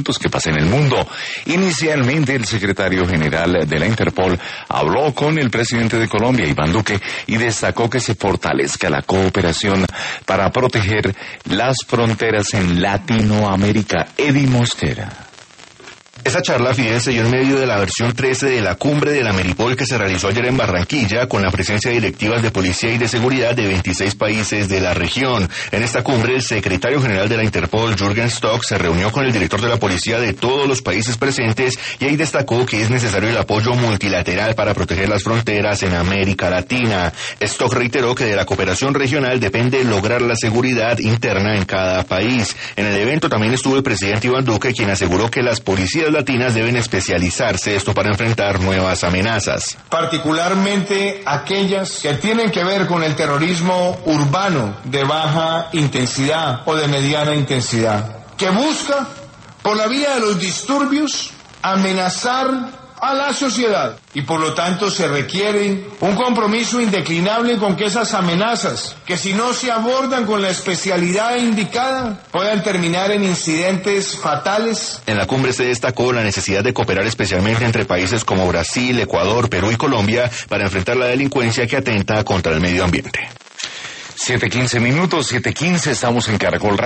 asuntos que pasan en el mundo. Inicialmente, el secretario general de la Interpol habló con el presidente de Colombia, Iván Duque, y destacó que se fortalezca la cooperación para proteger las fronteras en Latinoamérica. Eddie Mosquera. Esa charla, Fidel, se dio en medio de la versión 13 de la cumbre de la Meripol que se realizó ayer en Barranquilla con la presencia de directivas de policía y de seguridad de 26 países de la región. En esta cumbre, el secretario general de la Interpol, Jürgen Stock, se reunió con el director de la policía de todos los países presentes y ahí destacó que es necesario el apoyo multilateral para proteger las fronteras en América Latina. Stock reiteró que de la cooperación regional depende lograr la seguridad interna en cada país. En el evento también estuvo el presidente Iván Duque, quien aseguró que las policías latinas deben especializarse esto para enfrentar nuevas amenazas. Particularmente aquellas que tienen que ver con el terrorismo urbano de baja intensidad o de mediana intensidad, que busca, por la vía de los disturbios, amenazar a la sociedad y por lo tanto se requiere un compromiso indeclinable con que esas amenazas, que si no se abordan con la especialidad indicada, puedan terminar en incidentes fatales. En la cumbre se destacó la necesidad de cooperar especialmente entre países como Brasil, Ecuador, Perú y Colombia para enfrentar la delincuencia que atenta contra el medio ambiente. 7:15, 7:15, estamos en Caracol Radio.